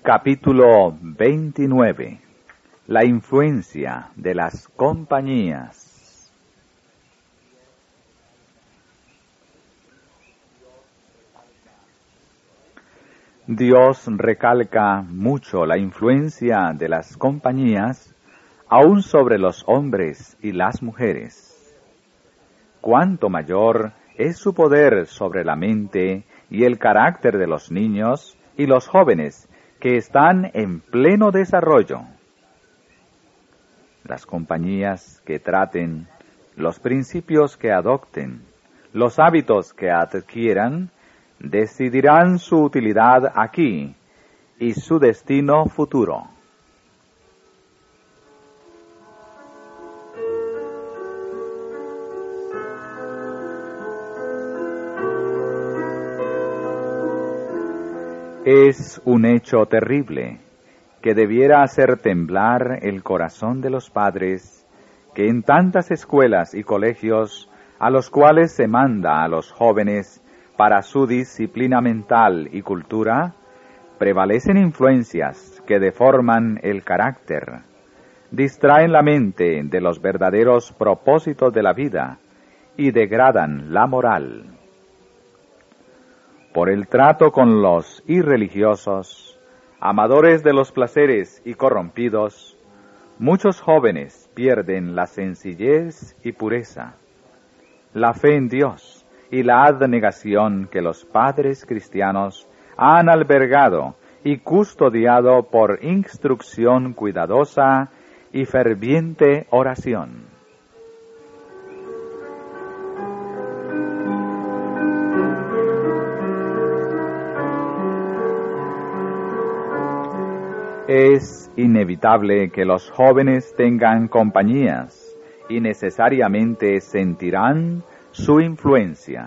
Capítulo 29. La influencia de las compañías. Dios recalca mucho la influencia de las compañías, aún sobre los hombres y las mujeres. Cuánto mayor es su poder sobre la mente y el carácter de los niños y los jóvenes que están en pleno desarrollo. Las compañías que traten, los principios que adopten, los hábitos que adquieran, decidirán su utilidad aquí y su destino futuro. Es un hecho terrible que debiera hacer temblar el corazón de los padres, que en tantas escuelas y colegios a los cuales se manda a los jóvenes para su disciplina mental y cultura, prevalecen influencias que deforman el carácter, distraen la mente de los verdaderos propósitos de la vida y degradan la moral. Por el trato con los irreligiosos, amadores de los placeres y corrompidos, muchos jóvenes pierden la sencillez y pureza, la fe en Dios y la abnegación que los padres cristianos han albergado y custodiado por instrucción cuidadosa y ferviente oración. Es inevitable que los jóvenes tengan compañías y necesariamente sentirán su influencia.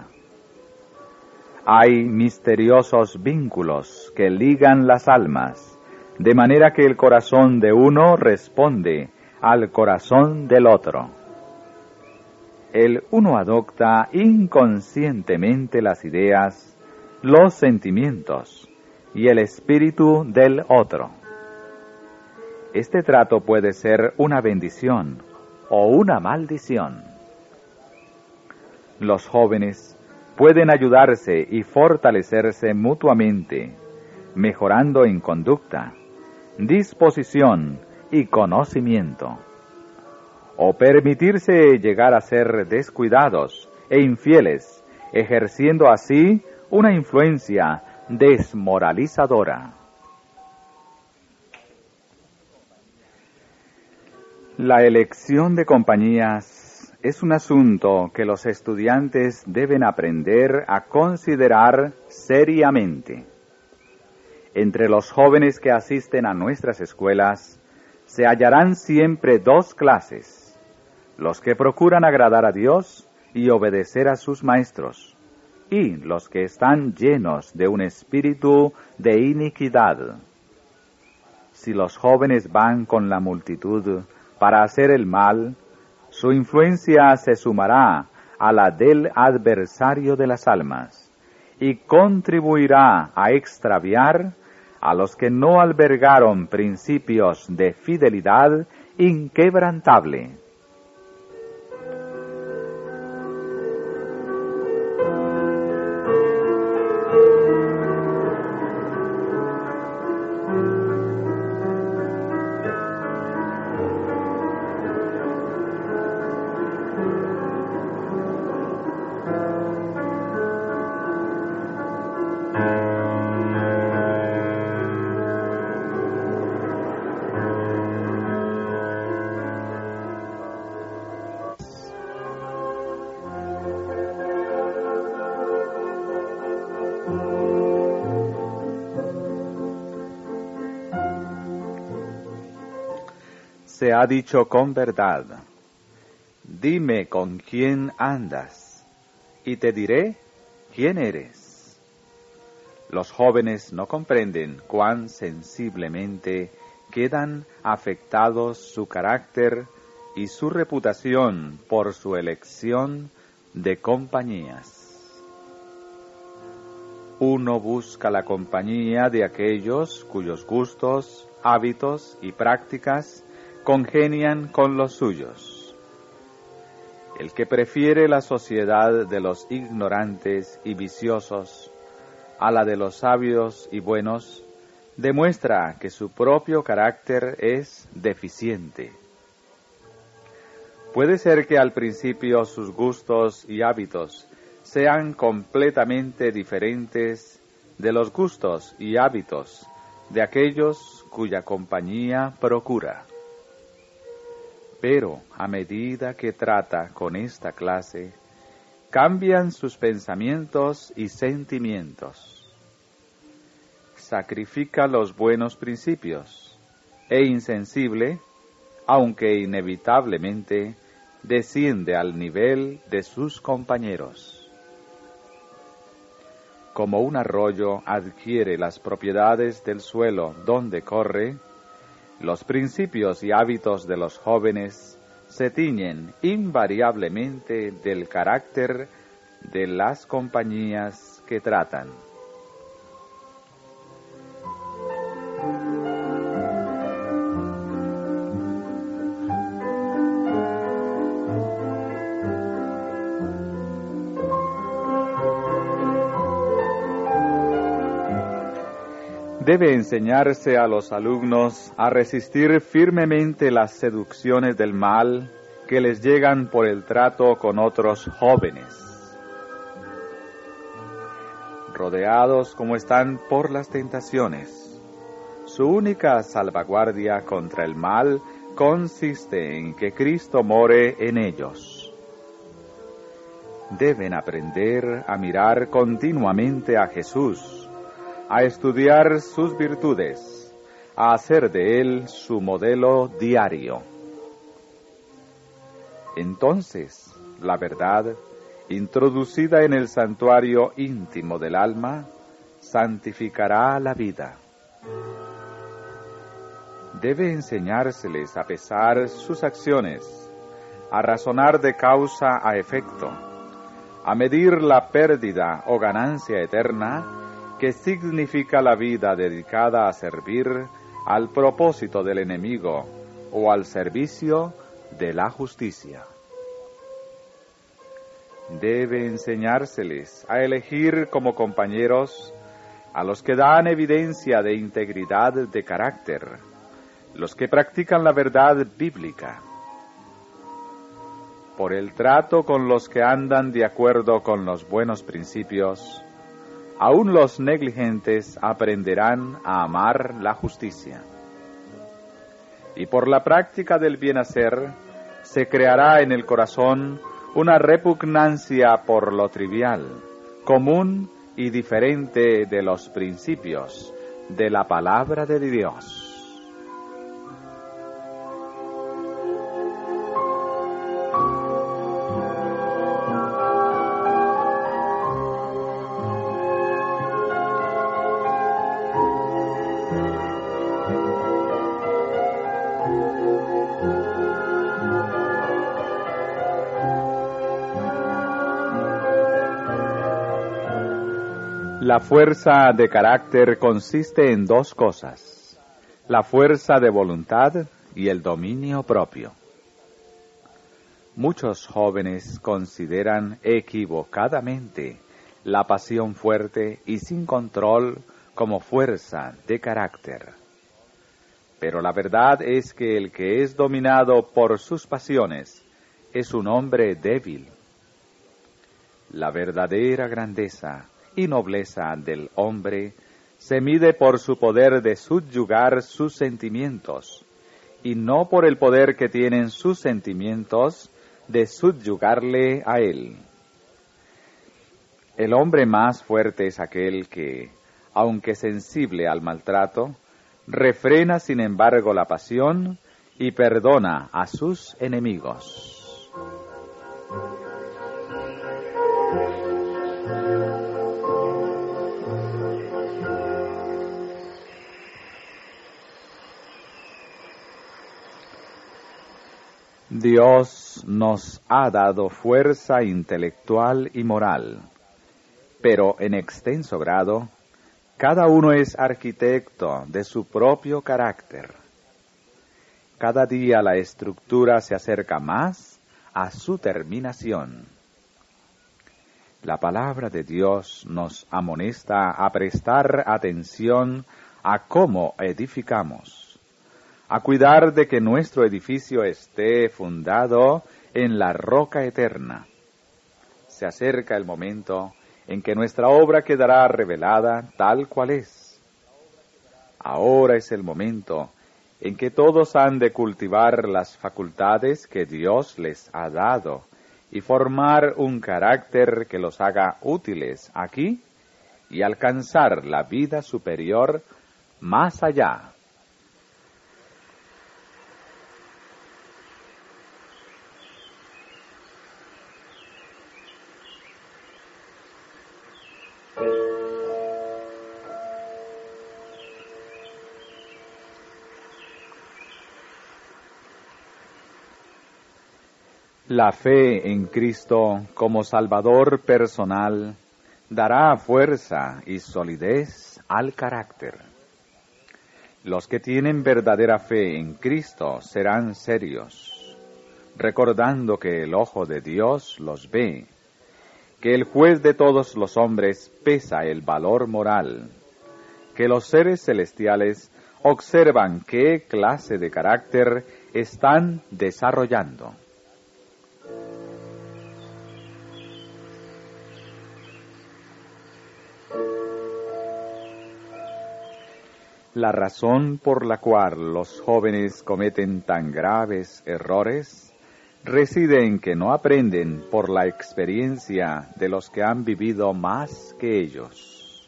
Hay misteriosos vínculos que ligan las almas, de manera que el corazón de uno responde al corazón del otro. El uno adopta inconscientemente las ideas, los sentimientos y el espíritu del otro. Este trato puede ser una bendición o una maldición. Los jóvenes pueden ayudarse y fortalecerse mutuamente, mejorando en conducta, disposición y conocimiento, o permitirse llegar a ser descuidados e infieles, ejerciendo así una influencia desmoralizadora. La elección de compañías es un asunto que los estudiantes deben aprender a considerar seriamente. Entre los jóvenes que asisten a nuestras escuelas, se hallarán siempre dos clases: los que procuran agradar a Dios y obedecer a sus maestros, y los que están llenos de un espíritu de iniquidad. Si los jóvenes van con la multitud para hacer el mal, su influencia se sumará a la del adversario de las almas y contribuirá a extraviar a los que no albergaron principios de fidelidad inquebrantable. Se ha dicho con verdad: dime con quién andas, y te diré quién eres. Los jóvenes no comprenden cuán sensiblemente quedan afectados su carácter y su reputación por su elección de compañías. uno busca la compañía de aquellos cuyos gustos, hábitos y prácticas congenian con los suyos. El que prefiere la sociedad de los ignorantes y viciosos a la de los sabios y buenos, demuestra que su propio carácter es deficiente. Puede ser que al principio sus gustos y hábitos sean completamente diferentes de los gustos y hábitos de aquellos cuya compañía procura. Pero a medida que trata con esta clase, cambian sus pensamientos y sentimientos. Sacrifica los buenos principios e insensible, aunque inevitablemente, desciende al nivel de sus compañeros. Como un arroyo adquiere las propiedades del suelo donde corre, los principios y hábitos de los jóvenes se tiñen invariablemente del carácter de las compañías que tratan. Debe enseñarse a los alumnos a resistir firmemente las seducciones del mal que les llegan por el trato con otros jóvenes. Rodeados como están por las tentaciones, su única salvaguardia contra el mal consiste en que Cristo more en ellos. Deben aprender a mirar continuamente a Jesús, a estudiar sus virtudes, a hacer de Él su modelo diario. Entonces, la verdad, introducida en el santuario íntimo del alma, santificará la vida. Debe enseñárseles a pesar sus acciones, a razonar de causa a efecto, a medir la pérdida o ganancia eterna que significa la vida dedicada a servir al propósito del enemigo o al servicio de la justicia. Debe enseñárseles a elegir como compañeros a los que dan evidencia de integridad de carácter, los que practican la verdad bíblica. Por el trato con los que andan de acuerdo con los buenos principios, aún los negligentes aprenderán a amar la justicia. Y por la práctica del bien hacer, se creará en el corazón una repugnancia por lo trivial, común y diferente de los principios de la palabra de Dios. La fuerza de carácter consiste en dos cosas: la fuerza de voluntad y el dominio propio. Muchos jóvenes consideran equivocadamente la pasión fuerte y sin control como fuerza de carácter. Pero la verdad es que el que es dominado por sus pasiones es un hombre débil. La verdadera grandeza y nobleza del hombre se mide por su poder de subyugar sus sentimientos, y no por el poder que tienen sus sentimientos de subyugarle a él. El hombre más fuerte es aquel que, aunque sensible al maltrato, refrena sin embargo la pasión y perdona a sus enemigos. Dios nos ha dado fuerza intelectual y moral, pero en extenso grado, cada uno es arquitecto de su propio carácter. Cada día la estructura se acerca más a su terminación. La palabra de Dios nos amonesta a prestar atención a cómo edificamos, a cuidar de que nuestro edificio esté fundado en la roca eterna. Se acerca el momento en que nuestra obra quedará revelada tal cual es. Ahora es el momento en que todos han de cultivar las facultades que Dios les ha dado y formar un carácter que los haga útiles aquí y alcanzar la vida superior más allá. La fe en Cristo como Salvador personal dará fuerza y solidez al carácter. Los que tienen verdadera fe en Cristo serán serios, recordando que el ojo de Dios los ve, que el juez de todos los hombres pesa el valor moral, que los seres celestiales observan qué clase de carácter están desarrollando. La razón por la cual los jóvenes cometen tan graves errores reside en que no aprenden por la experiencia de los que han vivido más que ellos.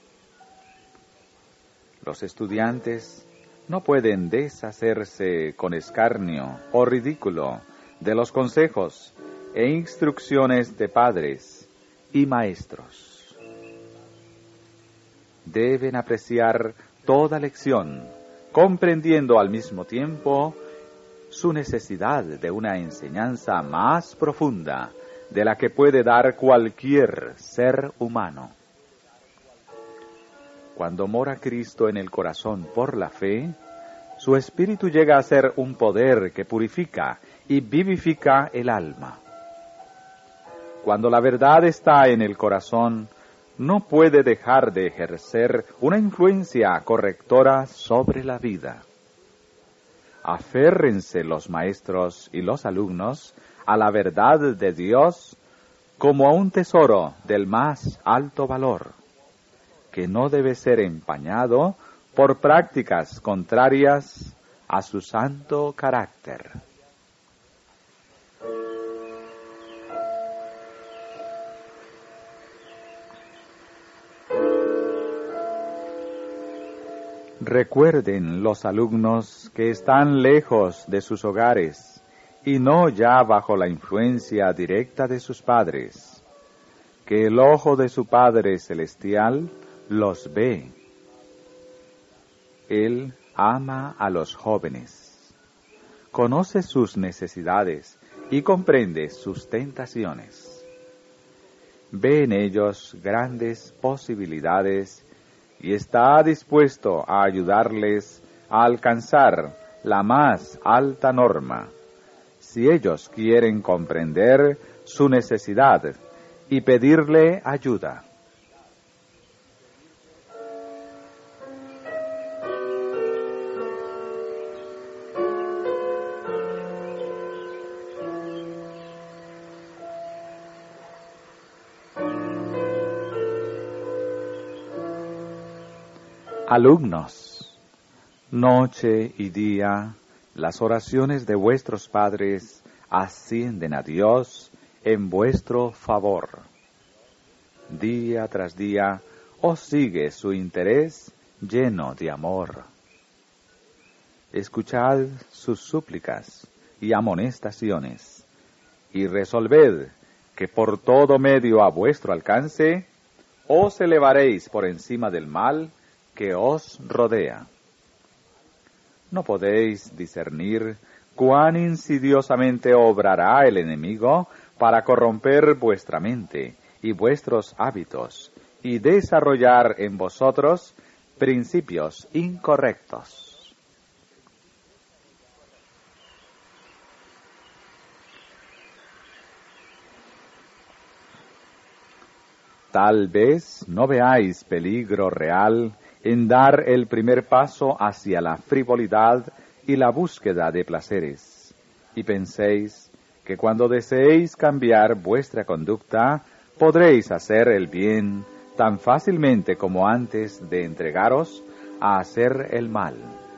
Los estudiantes no pueden deshacerse con escarnio o ridículo de los consejos e instrucciones de padres y maestros. Deben apreciar toda lección, comprendiendo al mismo tiempo su necesidad de una enseñanza más profunda de la que puede dar cualquier ser humano. Cuando mora Cristo en el corazón por la fe, su espíritu llega a ser un poder que purifica y vivifica el alma. Cuando la verdad está en el corazón, no puede dejar de ejercer una influencia correctora sobre la vida. Aférrense los maestros y los alumnos a la verdad de Dios como a un tesoro del más alto valor, que no debe ser empañado por prácticas contrarias a su santo carácter. Recuerden los alumnos que están lejos de sus hogares y no ya bajo la influencia directa de sus padres, que el ojo de su Padre Celestial los ve. Él ama a los jóvenes, conoce sus necesidades y comprende sus tentaciones. Ve en ellos grandes posibilidades y está dispuesto a ayudarles a alcanzar la más alta norma, si ellos quieren comprender su necesidad y pedirle ayuda. Alumnos, noche y día, las oraciones de vuestros padres ascienden a Dios en vuestro favor. Día tras día os sigue su interés lleno de amor. Escuchad sus súplicas y amonestaciones, y resolved que por todo medio a vuestro alcance os elevaréis por encima del mal que os rodea. ¿No podéis discernir cuán insidiosamente obrará el enemigo para corromper vuestra mente y vuestros hábitos y desarrollar en vosotros principios incorrectos. Tal vez no veáis peligro real en dar el primer paso hacia la frivolidad y la búsqueda de placeres, y penséis que cuando deseéis cambiar vuestra conducta, podréis hacer el bien tan fácilmente como antes de entregaros a hacer el mal.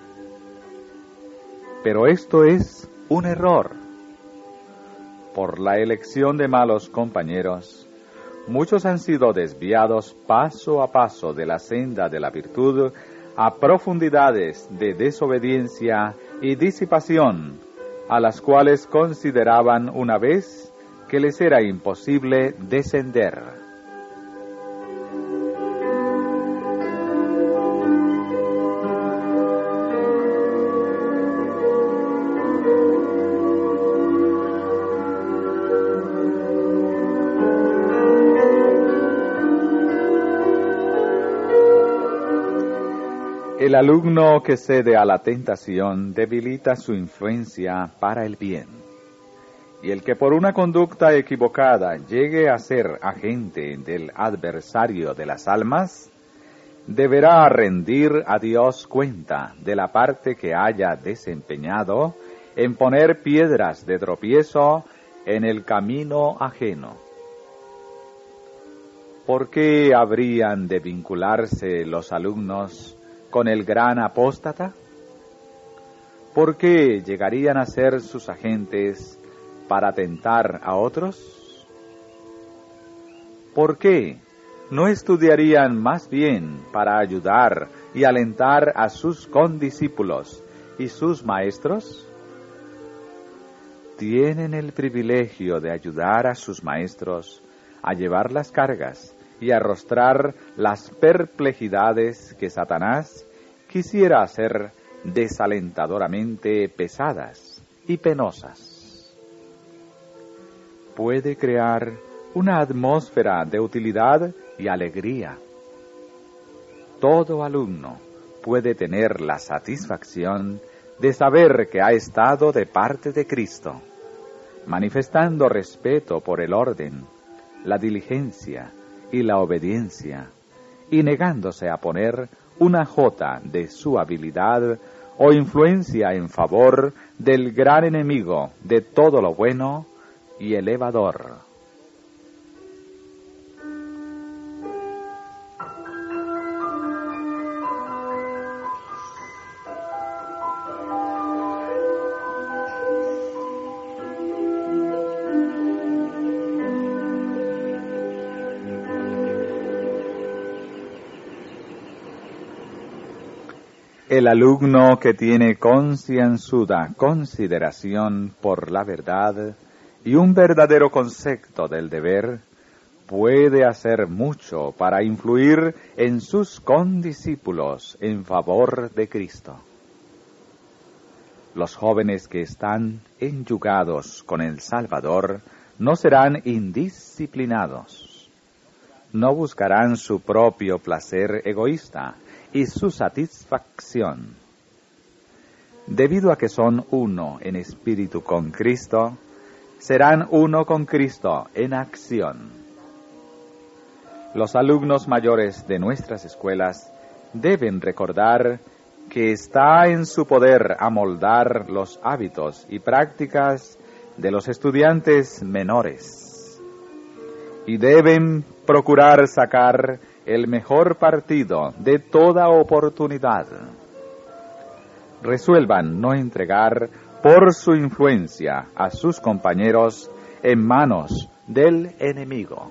Pero esto es un error. Por la elección de malos compañeros, muchos han sido desviados paso a paso de la senda de la virtud a profundidades de desobediencia y disipación, a las cuales consideraban una vez que les era imposible descender. El alumno que cede a la tentación debilita su influencia para el bien, y el que por una conducta equivocada llegue a ser agente del adversario de las almas, deberá rendir a Dios cuenta de la parte que haya desempeñado en poner piedras de tropiezo en el camino ajeno. ¿Por qué habrían de vincularse los alumnos con el gran apóstata? ¿Por qué llegarían a ser sus agentes para tentar a otros? ¿Por qué no estudiarían más bien para ayudar y alentar a sus condiscípulos y sus maestros? Tienen el privilegio de ayudar a sus maestros a llevar las cargas y arrostrar las perplejidades que Satanás quisiera hacer desalentadoramente pesadas y penosas. Puede crear una atmósfera de utilidad y alegría. Todo alumno puede tener la satisfacción de saber que ha estado de parte de Cristo, manifestando respeto por el orden, la diligencia y la obediencia, y negándose a poner una jota de su habilidad o influencia en favor del gran enemigo de todo lo bueno y elevador. El alumno que tiene concienzuda consideración por la verdad y un verdadero concepto del deber, puede hacer mucho para influir en sus condiscípulos en favor de Cristo. Los jóvenes que están enyugados con el Salvador no serán indisciplinados, no buscarán su propio placer egoísta y su satisfacción. Debido a que son uno en espíritu con Cristo, serán uno con Cristo en acción. Los alumnos mayores de nuestras escuelas deben recordar que está en su poder amoldar los hábitos y prácticas de los estudiantes menores, y deben procurar sacar el mejor partido de toda oportunidad. Resuelvan no entregar por su influencia a sus compañeros en manos del enemigo.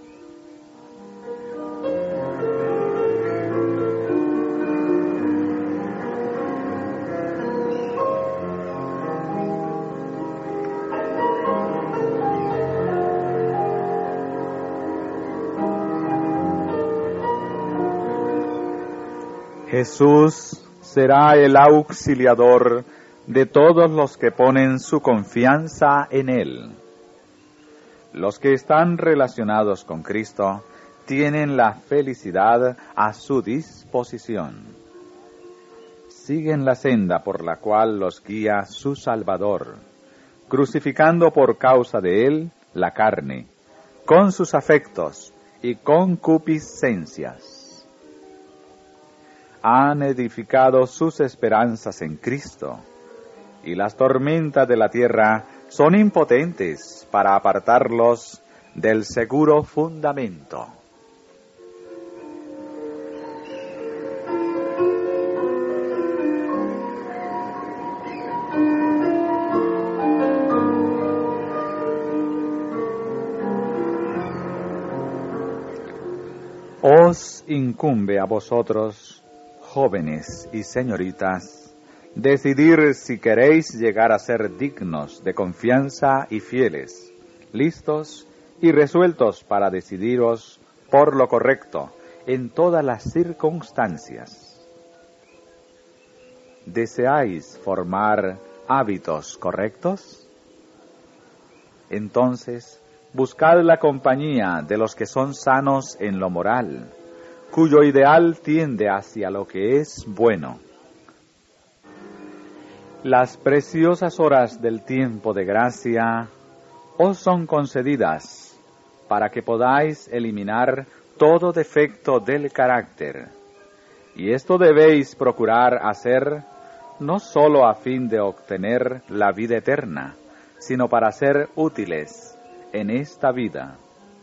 Jesús será el auxiliador de todos los que ponen su confianza en Él. Los que están relacionados con Cristo tienen la felicidad a su disposición. Siguen la senda por la cual los guía su Salvador, crucificando por causa de él la carne, con sus afectos y concupiscencias. Han edificado sus esperanzas en Cristo, y las tormentas de la tierra son impotentes para apartarlos del seguro fundamento. Os incumbe a vosotros, jóvenes y señoritas, decidir si queréis llegar a ser dignos de confianza y fieles, listos y resueltos para decidiros por lo correcto en todas las circunstancias. ¿Deseáis formar hábitos correctos? Entonces, buscad la compañía de los que son sanos en lo moral, cuyo ideal tiende hacia lo que es bueno. Las preciosas horas del tiempo de gracia os son concedidas para que podáis eliminar todo defecto del carácter, y esto debéis procurar hacer no sólo a fin de obtener la vida eterna, sino para ser útiles en esta vida.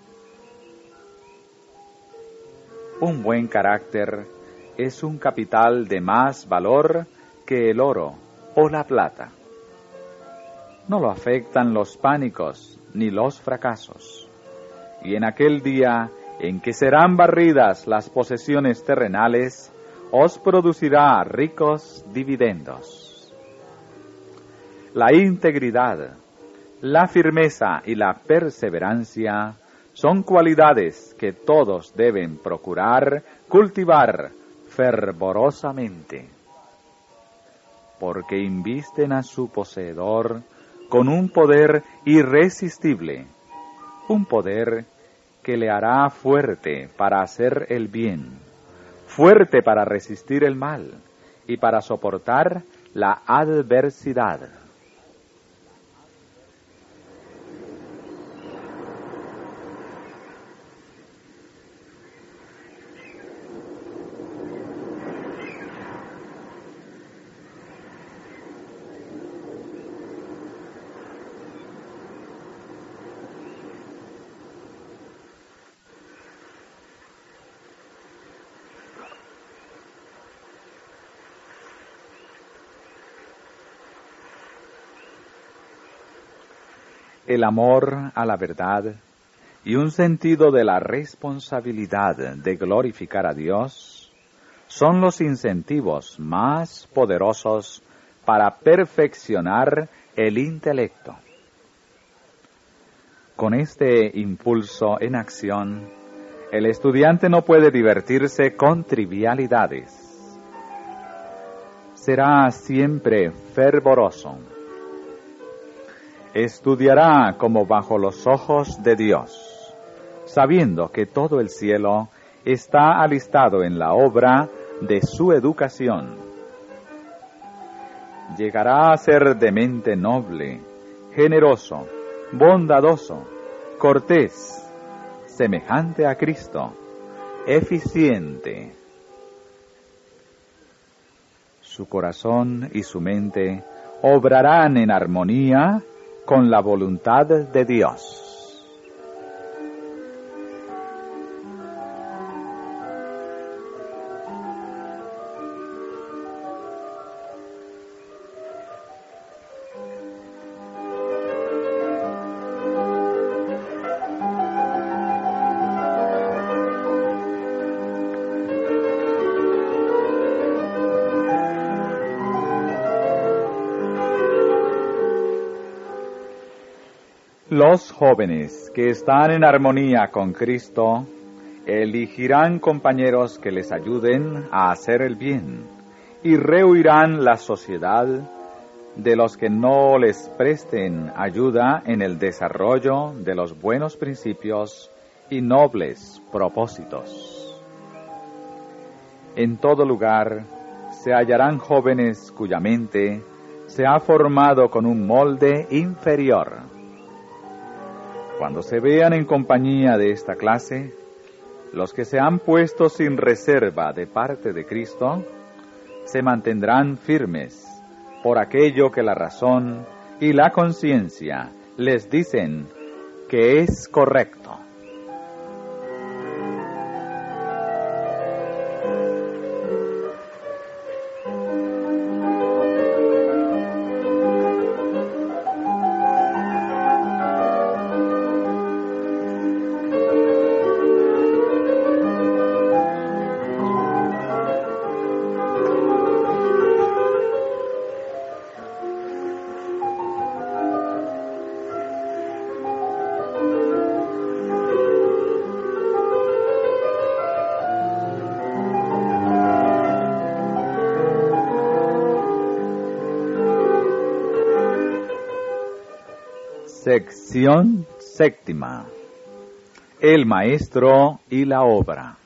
Un buen carácter es un capital de más valor que el oro o la plata. No lo afectan los pánicos ni los fracasos, y en aquel día en que serán barridas las posesiones terrenales, os producirá ricos dividendos. La integridad, la firmeza y la perseverancia son cualidades que todos deben procurar cultivar fervorosamente, porque invisten a su poseedor con un poder irresistible, un poder que le hará fuerte para hacer el bien, fuerte para resistir el mal y para soportar la adversidad. El amor a la verdad y un sentido de la responsabilidad de glorificar a Dios son los incentivos más poderosos para perfeccionar el intelecto. Con este impulso en acción, el estudiante no puede divertirse con trivialidades. Será siempre fervoroso. Estudiará como bajo los ojos de Dios, sabiendo que todo el cielo está alistado en la obra de su educación. Llegará a ser de mente noble, generoso, bondadoso, cortés, semejante a Cristo, eficiente. Su corazón y su mente obrarán en armonía con la voluntad de Dios. Los jóvenes que están en armonía con Cristo elegirán compañeros que les ayuden a hacer el bien y rehuirán la sociedad de los que no les presten ayuda en el desarrollo de los buenos principios y nobles propósitos. En todo lugar se hallarán jóvenes cuya mente se ha formado con un molde inferior. Cuando se vean en compañía de esta clase, los que se han puesto sin reserva de parte de Cristo, se mantendrán firmes por aquello que la razón y la conciencia les dicen que es correcto. Sección séptima. El maestro y la obra.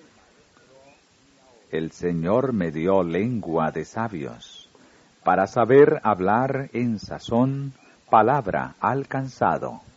El Señor me dio lengua de sabios, para saber hablar en sazón palabra alcanzado.